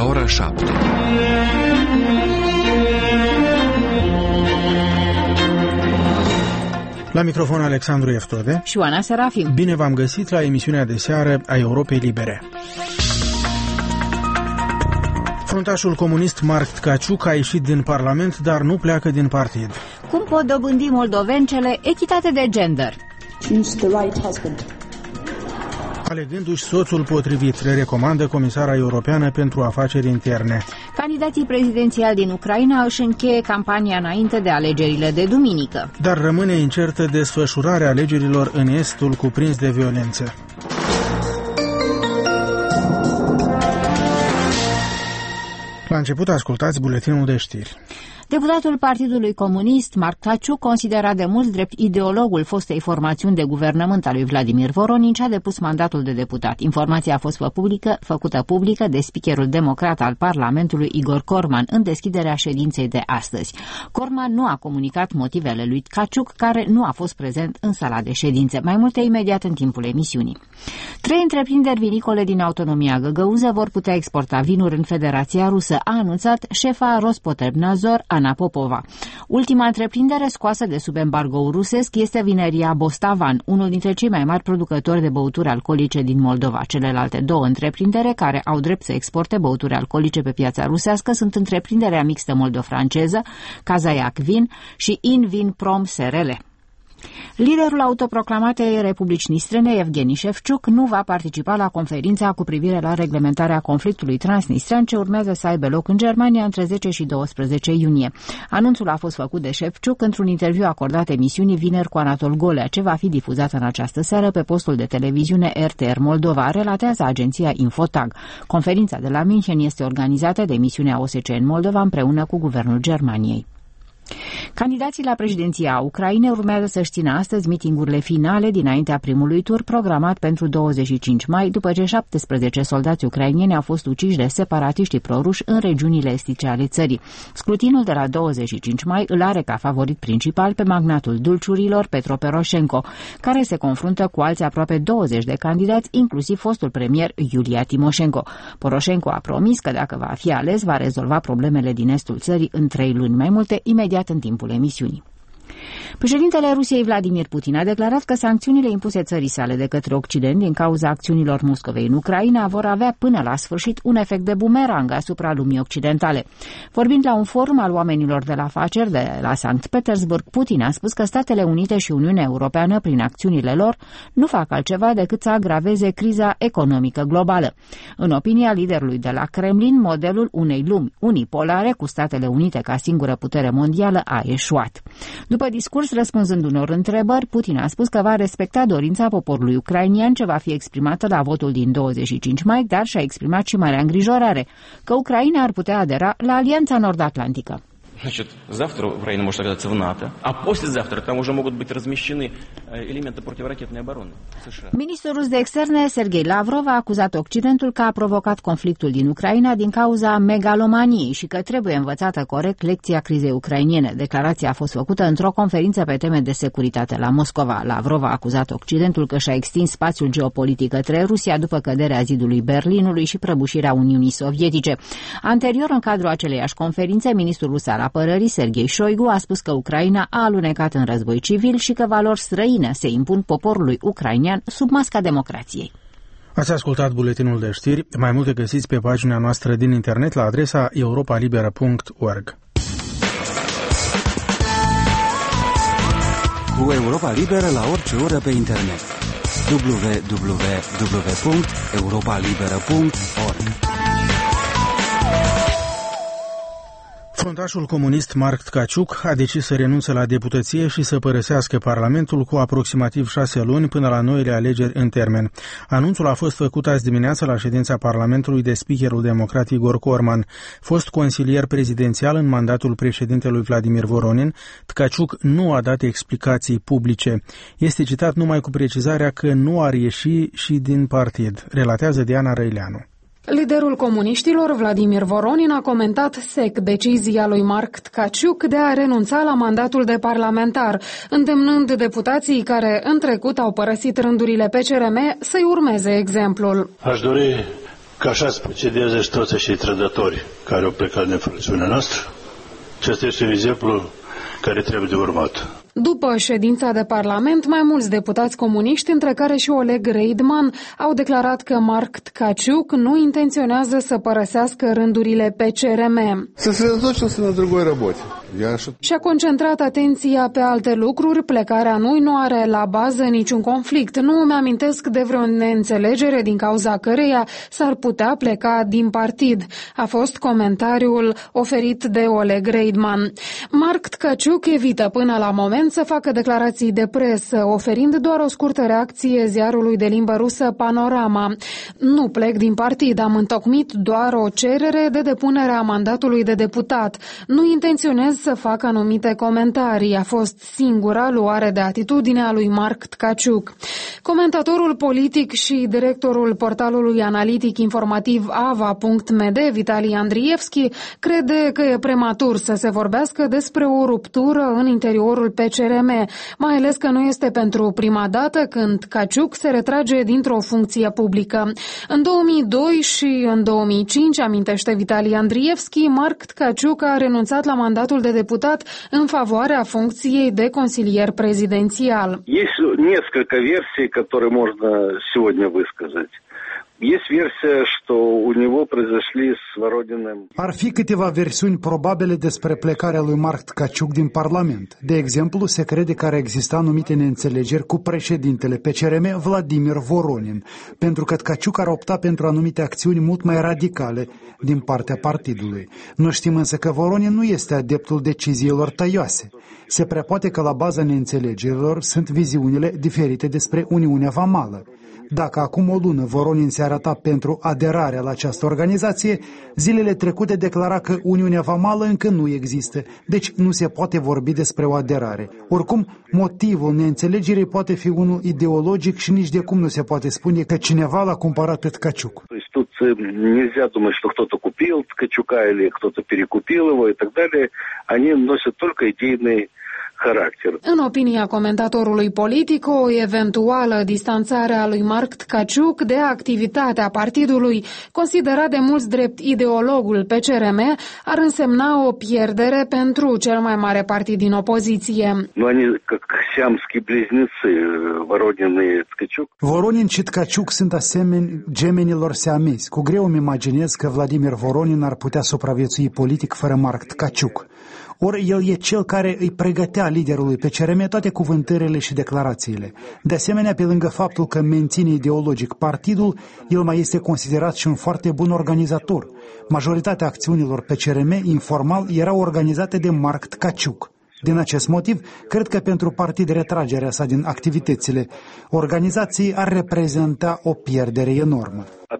ora 7. La microfon Alexandru Eftode și Oana Serafim. Bine v-am găsit la emisiunea de seară a Europei Libere. Fruntașul comunist Marc Tkaciuk a ieșit din Parlament, dar nu pleacă din partid. Cum pot dobândi moldovencele echitate de gender? Choose the right husband. Alegându-și soțul potrivit, le recomandă Comisara Europeană pentru Afaceri Interne. Candidații prezidențiali din Ucraina își încheie campania înainte de alegerile de duminică. Dar rămâne incertă desfășurarea alegerilor în estul cuprins de violență. La început ascultați buletinul de știri. Deputatul Partidului Comunist, Marc Tkaciuk, considerat de mulți drept ideologul fostei formațiuni de guvernământ al lui Vladimir Voronin, și-a depus mandatul de deputat. Informația a fost făcută publică de speakerul democrat al Parlamentului, Igor Corman, în deschiderea ședinței de astăzi. Corman nu a comunicat motivele lui Tkaciuk, care nu a fost prezent în sala de ședințe. Mai multe imediat în timpul emisiunii. 3 întreprinderi vinicole din autonomia găgăuză vor putea exporta vinuri în Federația Rusă, a anunțat șefa Rospotrebnadzor, Ana Popova. Ultima întreprindere scoasă de sub embargo rusesc este vineria Bostavan, unul dintre cei mai mari producători de băuturi alcoolice din Moldova. Celelalte 2 întreprindere care au drept să exporte băuturi alcoolice pe piața rusească sunt întreprinderea mixtă moldo-franceză Kazaiak Vin și Invin-Prom SRL. Liderul autoproclamatei Republici Nistrene, Evgeni Shevchuk, nu va participa la conferința cu privire la reglementarea conflictului transnistrean ce urmează să aibă loc în Germania între 10 și 12 iunie. Anunțul a fost făcut de Shevchuk într-un interviu acordat emisiunii Vineri cu Anatol Golea, ce va fi difuzat în această seară pe postul de televiziune RTR Moldova, relatează agenția Infotag. Conferința de la München este organizată de misiunea OSCE în Moldova împreună cu guvernul Germaniei. Candidații la președinția Ucrainei urmează să-și țină astăzi mitingurile finale dinaintea primului tur programat pentru 25 mai, după ce 17 soldați ucraineni au fost uciși de separatiștii proruși în regiunile estice ale țării. Scrutinul de la 25 mai îl are ca favorit principal pe magnatul dulciurilor Petro Poroșenko, care se confruntă cu alți aproape 20 de candidați, inclusiv fostul premier Iulia Timoșenko. Poroșenko a promis că dacă va fi ales, va rezolva problemele din estul țării în 3 luni. Mai multe imediat în timpul emisiunii. Președintele Rusiei Vladimir Putin a declarat că sancțiunile impuse țării sale de către Occident din cauza acțiunilor Moscovei în Ucraina vor avea până la sfârșit un efect de bumerang asupra lumii occidentale. Vorbind la un forum al oamenilor de afaceri de la Sankt Petersburg, Putin a spus că Statele Unite și Uniunea Europeană, prin acțiunile lor, nu fac altceva decât să agraveze criza economică globală. În opinia liderului de la Kremlin, modelul unei lumi unipolare cu Statele Unite ca singură putere mondială a eșuat. După discurs, răspunzând unor întrebări, Putin a spus că va respecta dorința poporului ucrainian ce va fi exprimată la votul din 25 mai, dar și-a exprimat și marea îngrijorare că Ucraina ar putea adera la Alianța Nord-Atlantică. Значит, завтра Украина может оказаться в НАТО, а послезавтра там уже могут быть размещены элементы противоракетной обороны США. Ministrul rus de externe, Sergei Lavrov, a acuzat Occidentul că a provocat conflictul din Ucraina din cauza megalomaniei și că trebuie învățată corect lecția crizei ucrainiene. Declarația a fost făcută într-o conferință pe teme de securitate la Moscova. Lavrov a acuzat Occidentul că și-a extins spațiul geopolitic către Rusia după căderea zidului Berlinului și prăbușirea Uniunii Sovietice. Anterior, în cadrul aceleiași conferințe, ministrul rus al apărării, Sergei Shoigu, a spus că Ucraina a alunecat în război civil și că valori străine se impun poporului ucrainian sub masca democrației. Ați ascultat buletinul de știri. Mai multe găsiți pe pagina noastră din internet la adresa europalibera.org. Cu Europa Liberă la orice oră pe internet. www.europalibera.org. Fruntașul comunist Marc Tkaciuk a decis să renunțe la deputăție și să părăsească Parlamentul cu aproximativ 6 luni până la noile alegeri în termen. Anunțul a fost făcut azi dimineață la ședința Parlamentului de speakerul democrat Igor Corman. Fost consilier prezidențial în mandatul președintelui Vladimir Voronin, Tkaciuk nu a dat explicații publice. Este citat numai cu precizarea că nu ar ieși și din partid, relatează Diana Răileanu. Liderul comuniștilor, Vladimir Voronin, a comentat sec decizia lui Marc Tkaciuk de a renunța la mandatul de parlamentar, îndemnând deputații care în trecut au părăsit rândurile PCRM să-i urmeze exemplul. Aș dori că așa se procedează și toți acești trădători care au plecat din fracțiunea noastră. Acesta este un exemplu care trebuie de urmat. După ședința de Parlament, mai mulți deputați comuniști, între care și Oleg Reidman, au declarat că Mark Tkaciuk nu intenționează să părăsească rândurile PCRM. Și-a concentrat atenția pe alte lucruri, plecarea nu are la bază niciun conflict. Nu îmi amintesc de vreo neînțelegere din cauza căreia s-ar putea pleca din partid. A fost comentariul oferit de Oleg Reidman. Mark Tkaciuk evită până la moment să facă declarații de presă, oferind doar o scurtă reacție ziarului de limbă rusă Panorama. Nu plec din partid, am întocmit doar o cerere de depunere a mandatului de deputat. Nu intenționez să fac anumite comentarii. A fost singura luare de atitudine a lui Mark Tkaciuk. Comentatorul politic și directorul portalului analitic informativ ava.md, Vitali Andrievski, crede că e prematur să se vorbească despre o ruptură în interiorul PCRM, mai ales că nu este pentru prima dată când Tkaciuk se retrage dintr-o funcție publică. În 2002 și în 2005, amintește Vitali Andrievski, Mark Tkaciuk a renunțat la mandatul de deputat în favoarea funcției de consilier prezidențial. Есть несколько версий, которые можно сегодня высказать. Есть версия, что у него произошли с Voronin. Ar fi câteva versiuni probabile despre plecarea lui Mark Tkaciuk din Parlament. De exemplu, se crede că ar exista anumite neînțelegeri cu președintele PCRM, Vladimir Voronin, pentru că Tkaciuk ar opta pentru anumite acțiuni mult mai radicale din partea partidului. Noi știm însă că Voronin nu este adeptul deciziilor tăioase. Se prea poate că la baza neînțelegerilor sunt viziunile diferite despre Uniunea Vamală. Dacă acum o lună Voronin se arăta pentru aderarea la această organizație, zilele trecute declara că Uniunea Vamală încă nu există, deci nu se poate vorbi despre o aderare. Oricum, motivul neînțelegerii poate fi unul ideologic și nici de cum nu se poate spune că cineva l-a cumpărat pe Tkaciuk. Тут нельзя думать, что кто-то купил Ткачука или кто-то перекупил его и так далее. Они носят только идейный характер. În opinia comentatorului politic, o eventuală distanțare a lui Mark Tkaciuk de activitatea partidului, considerat de mulți drept ideologul PCRM, ar însemna o pierdere pentru cel mai mare partid din opoziție. Voronin și Tkaciuk sunt asemeni gemenilor siamezi. Cu greu îmi imaginez că Vladimir Voronin ar putea supraviețui politic fără Mark Tkaciuk. Ori el e cel care îi pregătea liderului PCRM toate cuvântările și declarațiile. De asemenea, pe lângă faptul că menține ideologic partidul, el mai este considerat și un foarte bun organizator. Majoritatea acțiunilor PCRM informal erau organizate de Mark Tkaciuk. Din acest motiv, cred că pentru partid retragerea sa din activitățile organizației ar reprezenta o pierdere enormă.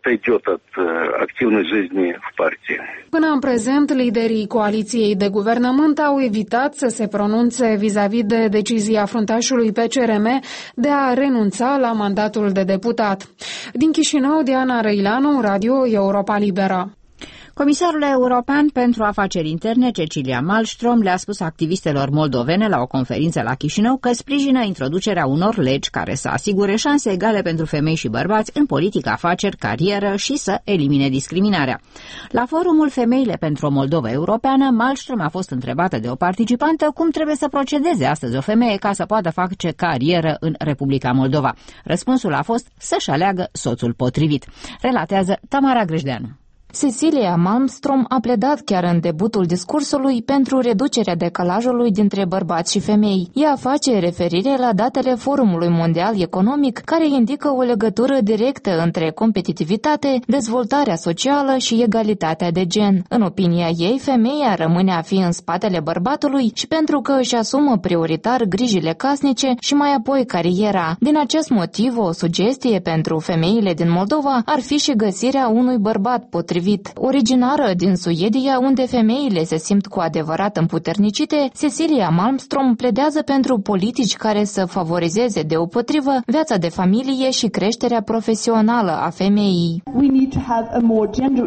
Până în prezent, liderii coaliției de guvernământ au evitat să se pronunțe vis-a-vis de decizia fruntașului PCRM de a renunța la mandatul de deputat. Din Chișinău, Diana Răileanu, Radio Europa Liberă. Comisarul european pentru afaceri interne, Cecilia Malmström, le-a spus activistelor moldovene la o conferință la Chișinău că sprijină introducerea unor legi care să asigure șanse egale pentru femei și bărbați în politică, afaceri, carieră și să elimine discriminarea. La forumul Femeile pentru o Moldovă Europeană, Malmström a fost întrebată de o participantă cum trebuie să procedeze astăzi o femeie ca să poată face carieră în Republica Moldova. Răspunsul a fost să-și aleagă soțul potrivit. Relatează Tamara Grejdeanu. Cecilia Malmström a pledat chiar în debutul discursului pentru reducerea decalajului dintre bărbați și femei. Ea face referire la datele Forumului Mondial Economic, care indică o legătură directă între competitivitate, dezvoltarea socială și egalitatea de gen. În opinia ei, femeia rămâne a fi în spatele bărbatului și pentru că își asumă prioritar grijile casnice și mai apoi cariera. Din acest motiv, o sugestie pentru femeile din Moldova ar fi și găsirea unui bărbat potrivit. Originară din Suedia, unde femeile se simt cu adevărat împuternicite, Cecilia Malmström pledează pentru politici care să favorizeze deopotrivă viața de familie și creșterea profesională a femeii. We need to have a more gender equal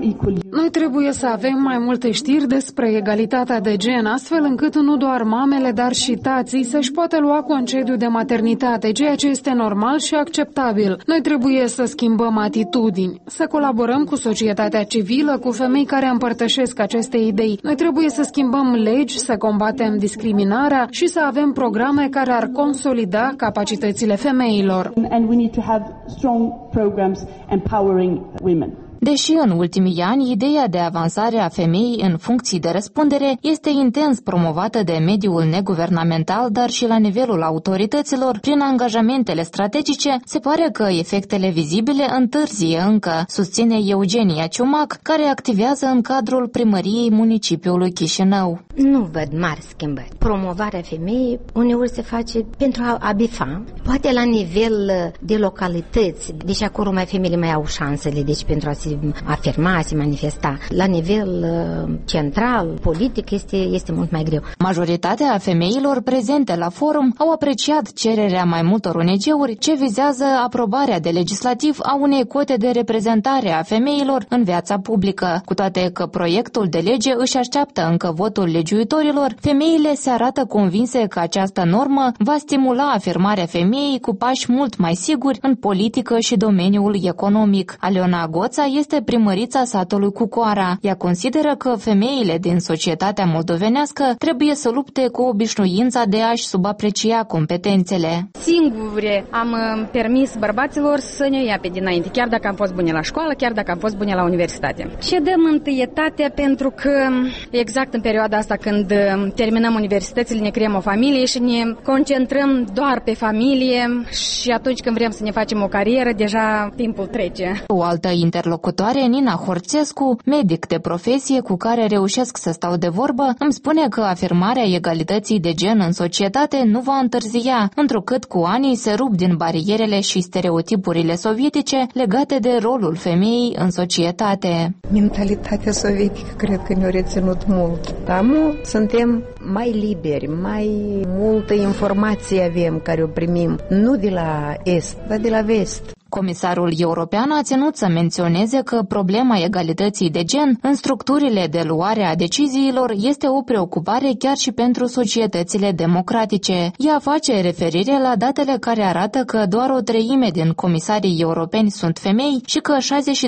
Noi trebuie să avem mai multe știri despre egalitatea de gen, astfel încât nu doar mamele, dar și tații să-și poată lua concediu de maternitate, ceea ce este normal și acceptabil. Noi trebuie să schimbăm atitudini, să colaborăm cu societatea civilă, cu femei care împărtășesc aceste idei. Noi trebuie să schimbăm legi, să combatem discriminarea și să avem programe care ar consolida capacitățile femeilor. And we need to have strong programs empowering women. Deși în ultimii ani ideea de avansare a femeii în funcții de răspundere este intens promovată de mediul neguvernamental, dar și la nivelul autorităților, prin angajamentele strategice, se pare că efectele vizibile întârzie încă, susține Eugenia Ciumac, care activează în cadrul primăriei municipiului Chișinău. Nu văd mari schimbări. Promovarea femeii uneori se face pentru a bifa, poate la nivel de localități, deci acolo femeile mai au șansele, deci pentru a se afirma, a se manifesta. La nivel central, politic, este mult mai greu. Majoritatea femeilor prezente la forum au apreciat cererea mai multor ONG-uri ce vizează aprobarea de legislativ a unei cote de reprezentare a femeilor în viața publică. Cu toate că proiectul de lege își așteaptă încă votul legiuitorilor, femeile se arată convinse că această normă va stimula afirmarea femeii cu pași mult mai siguri în politică și domeniul economic. Aliona Goța este primărița satului Cucoara. Ea consideră că femeile din societatea moldovenească trebuie să lupte cu obișnuința de a-și subaprecia competențele. Singure am permis bărbaților să ne ia pe dinainte, chiar dacă am fost bune la școală, chiar dacă am fost bune la universitate. Și dăm întâietate pentru că exact în perioada asta când terminăm universitățile, ne creăm o familie și ne concentrăm doar pe familie și atunci când vrem să ne facem o carieră, deja timpul trece. O altă interlocutoare, Nina Horțescu, medic de profesie cu care reușesc să stau de vorbă, îmi spune că afirmarea egalității de gen în societate nu va întârzia, întrucât cu anii se rup din barierele și stereotipurile sovietice legate de rolul femeii în societate. Mentalitatea sovietică cred că ne-a reținut mult. Acum suntem mai liberi, mai multă informație avem care o primim, nu de la est, dar de la vest. Comisarul european a ținut să menționeze că problema egalității de gen în structurile de luare a deciziilor este o preocupare chiar și pentru societățile democratice. Ea face referire la datele care arată că doar o treime din comisarii europeni sunt femei și că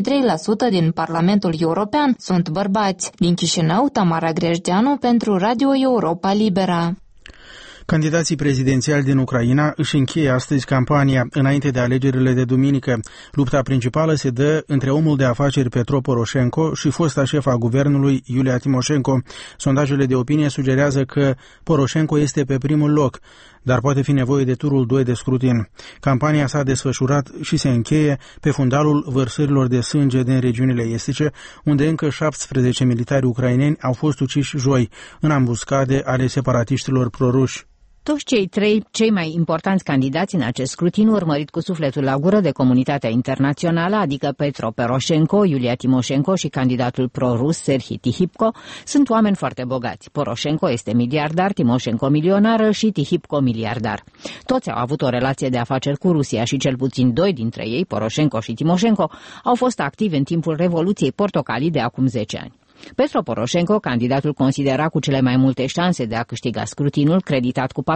63% din Parlamentul European sunt bărbați. Din Chișinău, Tamara Grejdeanu pentru Radio Europa Libera. Candidații prezidențiali din Ucraina își încheie astăzi campania înainte de alegerile de duminică. Lupta principală se dă între omul de afaceri Petro Poroșenko și fosta șefa guvernului Iulia Timoșenko. Sondajele de opinie sugerează că Poroșenko este pe primul loc, dar poate fi nevoie de turul 2 de scrutin. Campania s-a desfășurat și se încheie pe fundalul vărsărilor de sânge din regiunile estice, unde încă 17 militari ucraineni au fost uciși joi în ambuscade ale separatiștilor proruși. Toți cei mai importanți candidați în acest scrutin, urmărit cu sufletul la gură de comunitatea internațională, adică Petro Poroșenko, Iulia Timoșenko și candidatul pro-rus Serhii Tihipko, sunt oameni foarte bogați. Poroșenko este miliardar, Timoșenko milionară și Tihipko miliardar. Toți au avut o relație de afaceri cu Rusia și cel puțin 2 dintre ei, Poroșenko și Timoșenko, au fost activi în timpul Revoluției Portocalii de acum 10 ani. Petro Poroșenko, candidatul considerat cu cele mai multe șanse de a câștiga scrutinul, creditat cu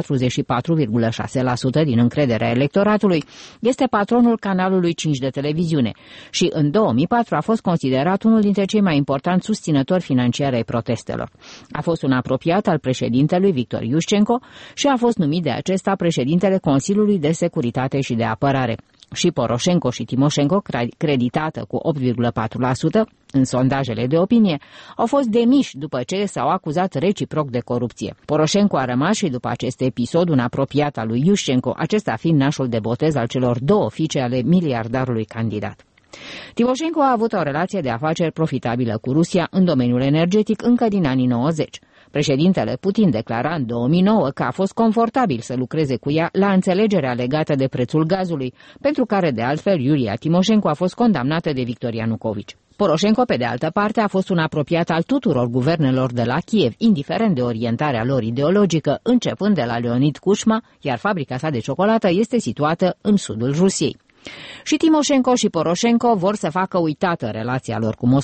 44,6% din încrederea electoratului, este patronul canalului 5 de televiziune și în 2004 a fost considerat unul dintre cei mai importanți susținători financiari ai protestelor. A fost un apropiat al președintelui Victor Iușcenco și a fost numit de acesta președintele Consiliului de Securitate și de Apărare. Și Poroșenko și Timoșenko, creditată cu 8,4% în sondajele de opinie, au fost demiși după ce s-au acuzat reciproc de corupție. Poroșenko a rămas și după acest episod un apropiat al lui Iușcenco, acesta fiind nașul de botez al celor 2 fiice ale miliardarului candidat. Timoșenko a avut o relație de afaceri profitabilă cu Rusia în domeniul energetic încă din anii 90. Președintele Putin declara în 2009 că a fost confortabil să lucreze cu ea la înțelegerea legată de prețul gazului, pentru care, de altfel, Iulia Timoșenko a fost condamnată de Victor Ianucovici. Poroșenko, pe de altă parte, a fost un apropiat al tuturor guvernelor de la Kiev, indiferent de orientarea lor ideologică, începând de la Leonid Kuchma, iar fabrica sa de ciocolată este situată în sudul Rusiei. Și Timoșenko și Poroșenko vor să facă uitată relația lor cu Moscova.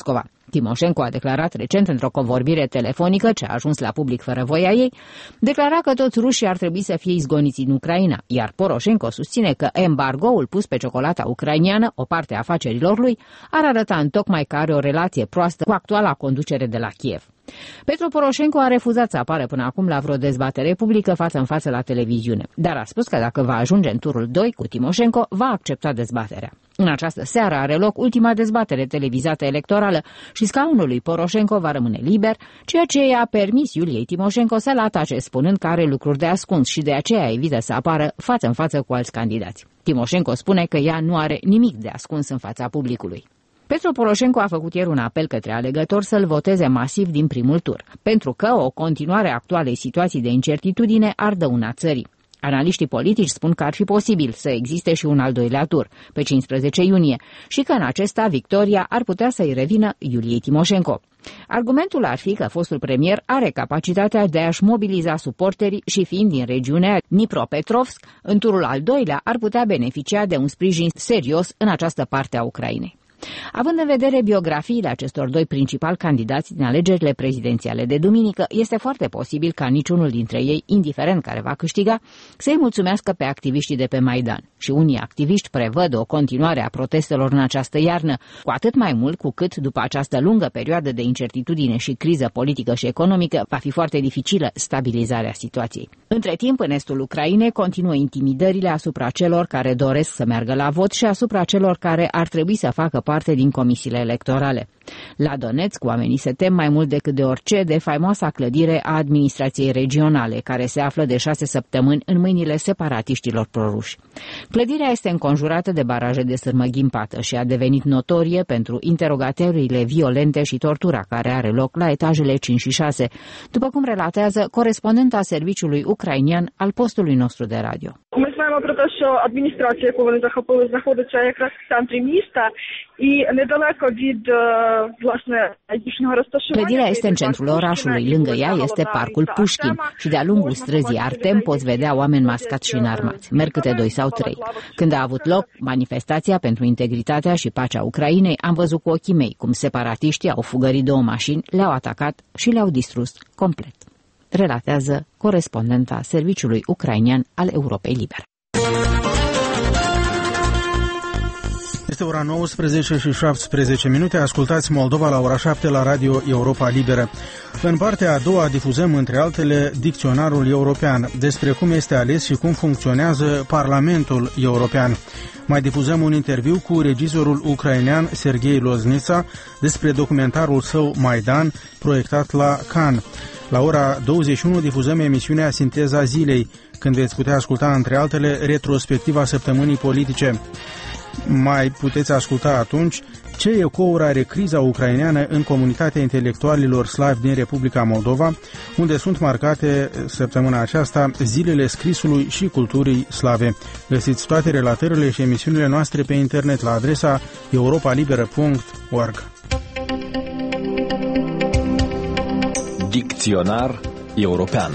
Timoșenko a declarat recent într-o convorbire telefonică, ce a ajuns la public fără voia ei, declara că toți rușii ar trebui să fie izgoniți în Ucraina, iar Poroșenko susține că embargoul pus pe ciocolata ucrainiană, o parte a afacerilor lui, ar arăta întocmai că are o relație proastă cu actuala conducere de la Kiev. Petro Poroșenko a refuzat să apară până acum la vreo dezbatere publică față în față la televiziune, dar a spus că dacă va ajunge în turul 2 cu Timoșenko, va accepta dezbaterea. În această seară are loc ultima dezbatere televizată electorală și scaunul lui Poroșenko va rămâne liber, ceea ce i-a permis Iuliei Timoșenko să-l atace, spunând că are lucruri de ascuns și de aceea evită să apară față în față cu alți candidați. Timoșenko spune că ea nu are nimic de ascuns în fața publicului. Petro Poroșenko a făcut ieri un apel către alegători să-l voteze masiv din primul tur, pentru că o continuare a actualei situații de incertitudine ar dăuna țării. Analiștii politici spun că ar fi posibil să existe și un al doilea tur, pe 15 iunie, și că în acesta victoria ar putea să-i revină Iuliei Timoșenko. Argumentul ar fi că fostul premier are capacitatea de a-și mobiliza suporterii și, fiind din regiunea Dnipropetrovsk, în turul al doilea ar putea beneficia de un sprijin serios în această parte a Ucrainei. Având în vedere biografiile acestor doi principali candidați din alegerile prezidențiale de duminică, este foarte posibil ca niciunul dintre ei, indiferent care va câștiga, să-i mulțumească pe activiștii de pe Maidan. Și unii activiști prevăd o continuare a protestelor în această iarnă, cu atât mai mult cu cât, după această lungă perioadă de incertitudine și criză politică și economică, va fi foarte dificilă stabilizarea situației. Între timp, în estul Ucrainei continuă intimidările asupra celor care doresc să meargă la vot și asupra celor care ar trebui să facă parte din comisiile electorale. La Donetsk, oamenii se tem mai mult decât de orice de faimoasa clădire a administrației regionale, care se află de 6 săptămâni în mâinile separatiștilor proruși. Clădirea este înconjurată de baraje de sârmă ghimpată și a devenit notorie pentru interogatoriile violente și tortura care are loc la etajele 5 și 6, după cum relatează corespondenta serviciului ucrainian al postului nostru de radio. Ми знаємо про те, що адміністрація, яку вони захопили, знаходиться якраз в центрі міста і недалеко від, власне, їхнього розташування. Clădirea este în centrul orașului, lângă ea este parcul Pușkin și de-a lungul străzii Artem poți vedea oameni mascați și înarmați, merg câte 2 sau 3. Când a avut loc manifestația pentru integritatea și pacea Ucrainei, am văzut cu ochii mei cum separatiștii au fugărit 2 mașini, le-au atacat și le-au distrus complet. Relatează corespondenta serviciului ucrainian al Europei Libere. Este ora 19 și 17 minute. Ascultați Moldova la ora 7 la Radio Europa Liberă. În partea a doua difuzăm, între altele, Dicționarul European, despre cum este ales și cum funcționează Parlamentul European. Mai difuzăm un interviu cu regizorul ucrainean Serghei Loznița despre documentarul său Maidan, proiectat la Cannes. La ora 21 difuzăm emisiunea Sinteza Zilei, când veți putea asculta, între altele, retrospectiva săptămânii politice. Mai puteți asculta atunci ce ecouri are criza ucraineană în comunitatea intelectualilor slavi din Republica Moldova, unde sunt marcate săptămâna aceasta zilele scrisului și culturii slave. Găsiți toate relatările și emisiunile noastre pe internet la adresa europalibera.org. Dicționar European.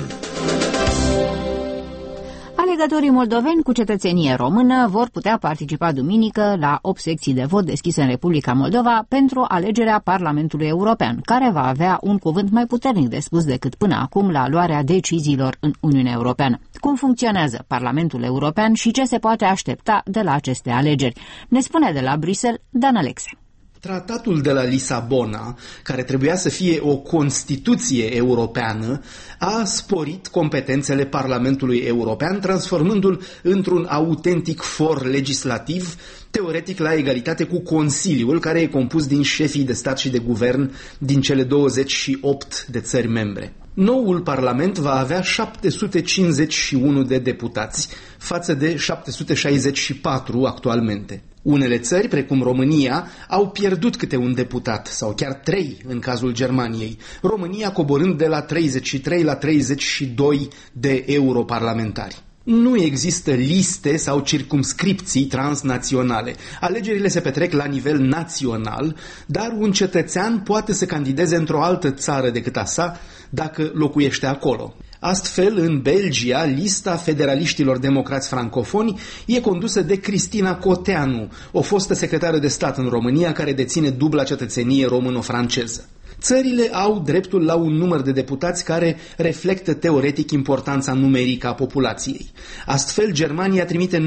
Alegătorii moldoveni cu cetățenie română vor putea participa duminică la 8 secții de vot deschise în Republica Moldova pentru alegerea Parlamentului European, care va avea un cuvânt mai puternic de spus decât până acum la luarea deciziilor în Uniunea Europeană. Cum funcționează Parlamentul European și ce se poate aștepta de la aceste alegeri? Ne spune de la Bruxelles Dan Alexe. Tratatul de la Lisabona, care trebuia să fie o Constituție europeană, a sporit competențele Parlamentului European, transformându-l într-un autentic for legislativ, teoretic la egalitate cu Consiliul, care e compus din șefii de stat și de guvern din cele 28 de țări membre. Noul Parlament va avea 751 de deputați, față de 764 actualmente. Unele țări, precum România, au pierdut câte un deputat, sau chiar 3 în cazul Germaniei, România coborând de la 33 la 32 de europarlamentari. Nu există liste sau circumscripții transnaționale. Alegerile se petrec la nivel național, dar un cetățean poate să candideze într-o altă țară decât a sa dacă locuiește acolo. Astfel, în Belgia, lista federaliștilor democrați francofoni e condusă de Cristina Coteanu, o fostă secretară de stat în România care deține dubla cetățenie româno-franceză. Țările au dreptul la un număr de deputați care reflectă teoretic importanța numerică a populației. Astfel, Germania trimite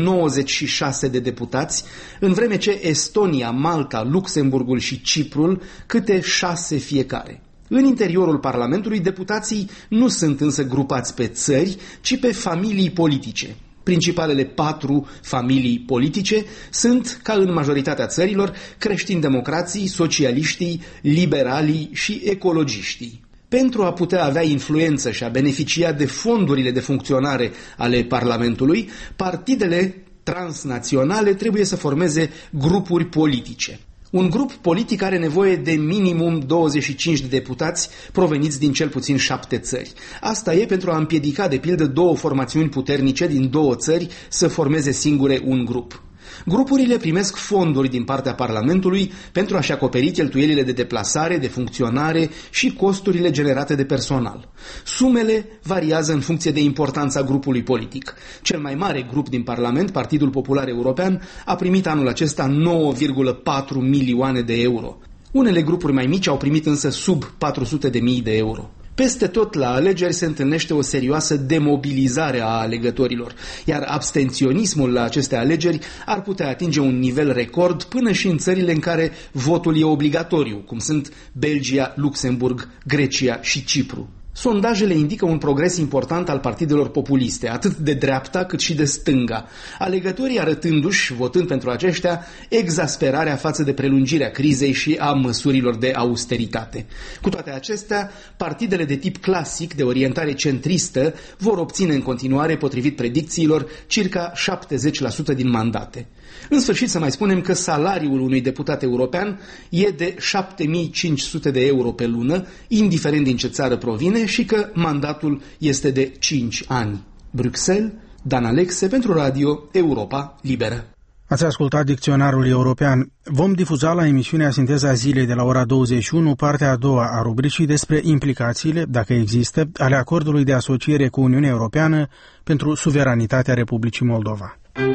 96 de deputați, în vreme ce Estonia, Malta, Luxemburgul și Ciprul câte 6 fiecare. În interiorul Parlamentului, deputații nu sunt însă grupați pe țări, ci pe familii politice. Principalele 4 familii politice sunt, ca în majoritatea țărilor, creștini-democrații, socialiștii, liberalii și ecologiștii. Pentru a putea avea influență și a beneficia de fondurile de funcționare ale Parlamentului, partidele transnaționale trebuie să formeze grupuri politice. Un grup politic are nevoie de minimum 25 de deputați proveniți din cel puțin 7 țări. Asta e pentru a împiedica, de pildă, 2 formațiuni puternice din 2 țări să formeze singure un grup. Grupurile primesc fonduri din partea Parlamentului pentru a-și acoperi cheltuielile de deplasare, de funcționare și costurile generate de personal. Sumele variază în funcție de importanța grupului politic. Cel mai mare grup din Parlament, Partidul Popular European, a primit anul acesta 9,4 milioane de euro. Unele grupuri mai mici au primit însă sub 400.000 de euro. Peste tot la alegeri se întâlnește o serioasă demobilizare a alegătorilor, iar abstenționismul la aceste alegeri ar putea atinge un nivel record până și în țările în care votul e obligatoriu, cum sunt Belgia, Luxemburg, Grecia și Cipru. Sondajele indică un progres important al partidelor populiste, atât de dreapta cât și de stânga, alegătorii arătându-și, votând pentru aceștia, exasperarea față de prelungirea crizei și a măsurilor de austeritate. Cu toate acestea, partidele de tip clasic, de orientare centristă, vor obține în continuare, potrivit predicțiilor, circa 70% din mandate. În sfârșit să mai spunem că salariul unui deputat european e de 7.500 de euro pe lună, indiferent din ce țară provine, și că mandatul este de 5 ani. Bruxelles, Dan Alexe pentru Radio Europa Liberă. Ați ascultat Dicționarul European. Vom difuza la emisiunea Sinteza Zilei de la ora 21 partea a doua a rubricii despre implicațiile, dacă există, ale acordului de asociere cu Uniunea Europeană pentru suveranitatea Republicii Moldova.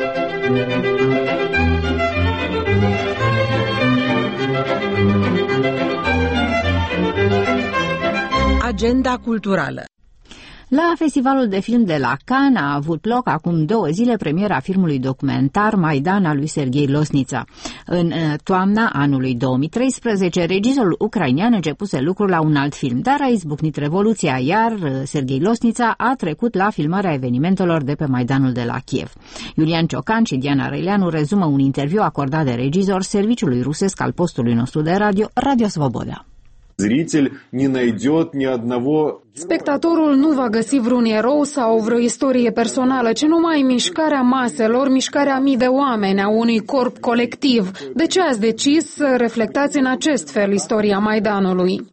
Agenda culturală. La Festivalul de Film de la Cannes a avut loc acum 2 zile premiera filmului documentar Maidan al lui Serghei Losnița. În toamna anului 2013, regizorul ucrainean începuse lucrul la un alt film, dar a izbucnit revoluția, iar Serghei Losnița a trecut la filmarea evenimentelor de pe Maidanul de la Kiev. Iulian Ciocan și Diana Răileanu rezumă un interviu acordat de regizor serviciului rusesc al postului nostru de radio, Radio Svoboda. Spectatorul nu va găsi vreun erou sau vreo istorie personală, ci numai mișcarea maselor, mișcarea mii de oameni, a unui corp colectiv. De ce ați decis să reflectați în acest fel istoria Maidanului?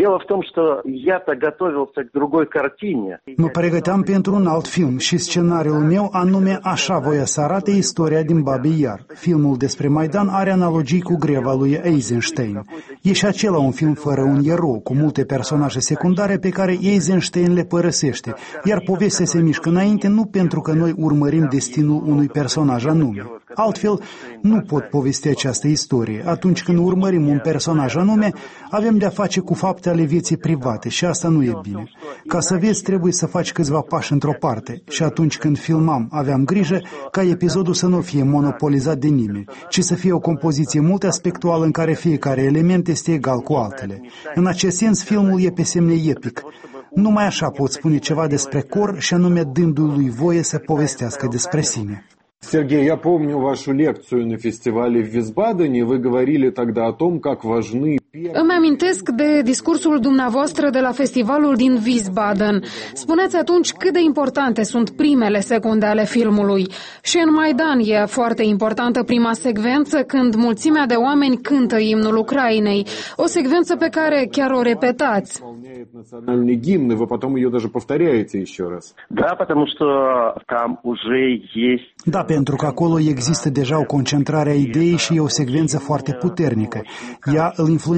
Mă pregăteam pentru un alt film și scenariul meu anume așa voia să arate istoria din Babi Iar. Filmul despre Maidan are analogii cu greva lui Eisenstein. E și acela un film fără un erou, cu multe personaje secundare pe care Eisenstein le părăsește, iar povestea se mișcă înainte nu pentru că noi urmărim destinul unui personaj anume. Altfel, nu pot povesti această istorie. Atunci când urmărim un personaj anume, avem de-a face cu fapte ale vieții private și asta nu e bine. Ca să vezi, trebuie să faci câțiva pași într-o parte și atunci când filmam, aveam grijă ca episodul să nu fie monopolizat de nimeni, ci să fie o compoziție multiaspectuală în care fiecare element este egal cu altele. În acest sens, filmul e pe semne epic. Numai așa pot spune ceva despre Cor și anume dându-i lui voie să povestească despre sine. Сергей, я помню вашу лекцию на фестивале в Висбадене. Вы говорили тогда о том, как важны... Îmi amintesc de discursul dumneavoastră de la festivalul din Wiesbaden. Spuneți atunci cât de importante sunt primele secunde ale filmului. Și în Maidan e foarte importantă prima secvență când mulțimea de oameni cântă imnul Ucrainei. O secvență pe care chiar o repetați. Национальный гимн, и вы потом ее даже повторяете еще раз. Да, потому что там уже есть... Da, pentru că acolo există deja o concentrare a ideii și e o secvență foarte puternică. Ea îl influențează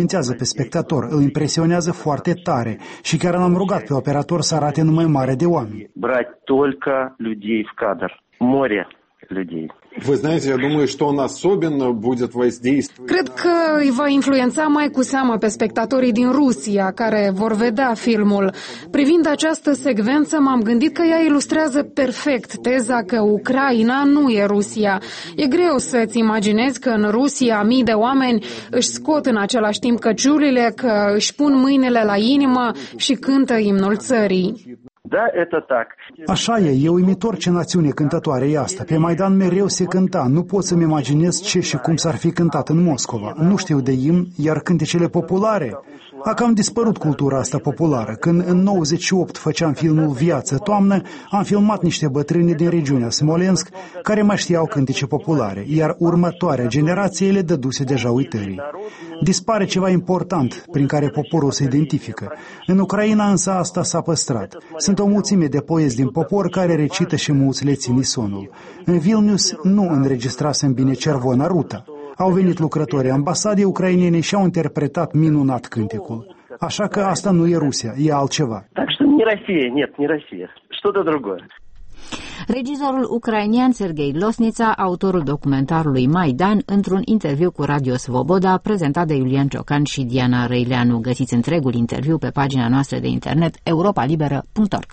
influențează pe spectator, îl impresionează foarte tare și chiar l-am rugat pe operator să arate numai mare de oameni. Брать только людей в кадр. Море людей. Вы знаете, я думаю, что он особенно будет воздействовать. Cred că îi va influența mai cu seamă pe spectatorii din Rusia, care vor vedea filmul. Privind această secvență, m-am gândit că ea ilustrează perfect teza că Ucraina nu e Rusia. E greu să-ți imaginezi că în Rusia mii de oameni își scot în același timp căciulile, că își pun mâinile la inimă și cântă imnul țării. Da, это так. Așa e uimitor ce națiune cântătoare e asta. Pe Maidan mereu se cânta. Nu pot să-mi imaginez ce și cum s-ar fi cântat în Moscova. Nu știu de imn, iar cântecele populare. A cam dispărut cultura asta populară. Când în 98 făceam filmul Viață Toamnă, am filmat niște bătrâni din regiunea Smolensk care mai știau cântece populare, iar următoarea generație le dăduse deja uitării. Dispare ceva important prin care poporul se identifică. În Ucraina însă asta s-a păstrat. Sunt o mulțime de poezi din popor care recită și mulți le țin sonul. În Vilnius nu înregistrasem bine Cervona Ruta. Au venit lucrătorii ambasadei ucrainene și au interpretat minunat cântecul. Așa că asta nu e Rusia, e altceva. Так что не Россия, нет, не Россия. Что-то другое. Regizorul ucrainian Serghei Losnița, autorul documentarului Maidan, într-un interviu cu Radio Svoboda, prezentat de Iulian Ciocan și Diana Răileanu. Găsiți întregul interviu pe pagina noastră de internet europalibera.org.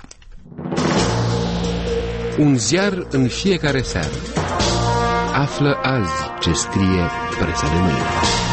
Un ziar în fiecare seară. Află azi ce scrie presa de mâine.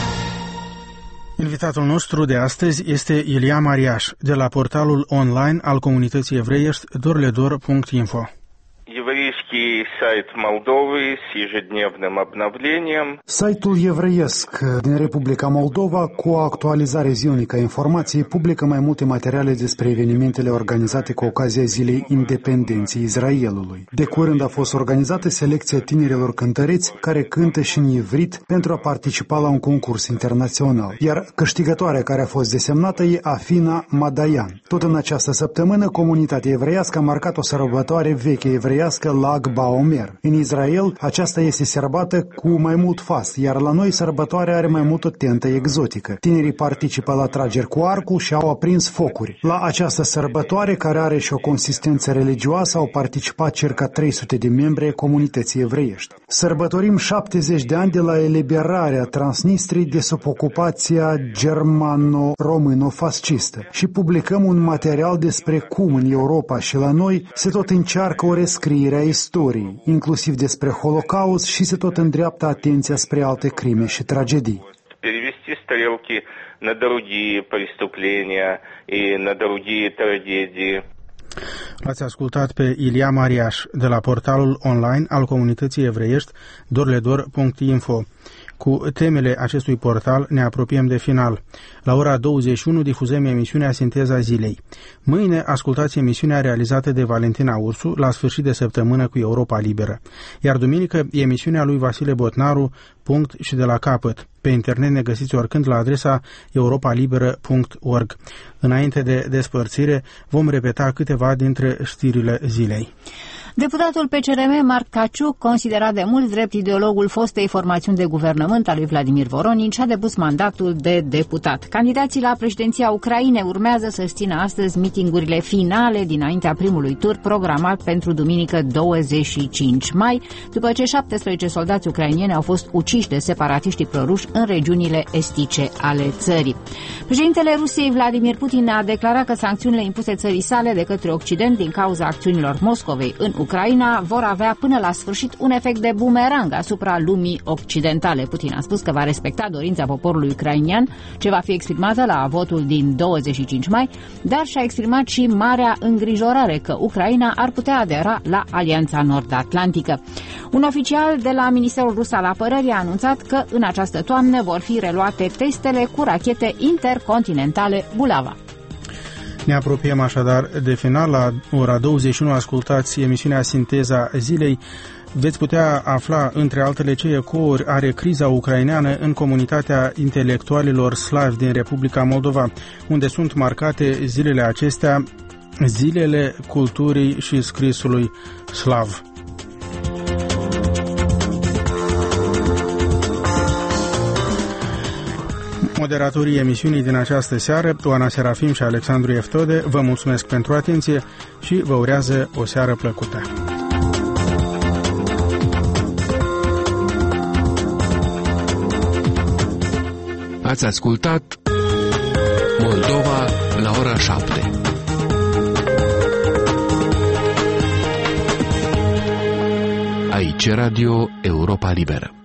Invitatul nostru de astăzi este Ilia Mariaș, de la portalul online al comunității evreiești dorledor.info. Еврейский сайт Молдовы с ежедневным обновлением. Site-ul evreiesc din Republica Moldova, cu o actualizare zilnică a informației, publică mai multe materiale despre evenimentele organizate cu ocazia Zilei Independenței Israelului. De curând a fost organizată selecția tinerilor cântăreți care cântă și în ivrit pentru a participa la un concurs internațional, iar câștigătoarea care a fost desemnată e Afina Madayan. Tot în această săptămână, comunitatea evreiască a marcat o sărbătoare veche evreiască, Lag Baomer. În Israel, aceasta este sărbată cu mai mult fast, iar la noi sărbătoarea are mai mult o tentă exotică. Tinerii participă la trageri cu arcul și au aprins focuri. La această sărbătoare, care are și o consistență religioasă, au participat circa 300 de membri ai comunității evreiești. Sărbătorim 70 de ani de la eliberarea Transnistriei de sub ocupația germano-româno-fascistă și publicăm un material despre cum în Europa și la noi se tot încearcă o rescriere a istoriei, inclusiv despre Holocaust, și se tot îndreaptă atenția spre alte crime și tragedii. Перевести стрелки на другие преступления и на другие трагедии. L-ați ascultat pe Ilia Mariaș, de la portalul online al comunității evreiești dorledor.info. Cu temele acestui portal ne apropiem de final. La ora 21 difuzăm emisiunea Sinteza Zilei. Mâine ascultați emisiunea realizată de Valentina Ursu la sfârșit de săptămână cu Europa Liberă. Iar duminică emisiunea lui Vasile Botnaru, punct și de la capăt. Pe internet ne găsiți oricând la adresa europalibera.org. Înainte de despărțire vom repeta câteva dintre știrile zilei. Deputatul PCRM Marc Caciuc, considerat de mulți drept ideologul fostei formațiuni de guvernământ al lui Vladimir Voronin, și-a depus mandatul de deputat. Candidații la președinția Ucrainei urmează să țină astăzi mitingurile finale dinaintea primului tur, programat pentru duminică 25 mai, după ce 17 soldați ucrainieni au fost uciși de separatiștii proruși în regiunile estice ale țării. Președintele Rusiei Vladimir Putin a declarat că sancțiunile impuse țării sale de către Occident din cauza acțiunilor Moscovei în Ucraina vor avea până la sfârșit un efect de bumerang asupra lumii occidentale. Putin a spus că va respecta dorința poporului ucrainian, ce va fi exprimată la votul din 25 mai, dar și-a exprimat și marea îngrijorare că Ucraina ar putea adera la Alianța Nord-Atlantică. Un oficial de la Ministerul Rus al Apărării a anunțat că în această toamnă vor fi reluate testele cu rachete intercontinentale Bulava. Ne apropiem așadar de final. La ora 21 ascultați emisiunea Sinteza Zilei. Veți putea afla, între altele, ce ecouri are criza ucraineană în comunitatea intelectualilor slavi din Republica Moldova, unde sunt marcate zilele acestea zilele culturii și scrisului slav. Moderatorii emisiunii din această seară, Oana Serafim și Alexandru Eftode, vă mulțumesc pentru atenție și vă urează o seară plăcută. Ați ascultat Moldova la ora 7. Aici Radio Europa Liberă.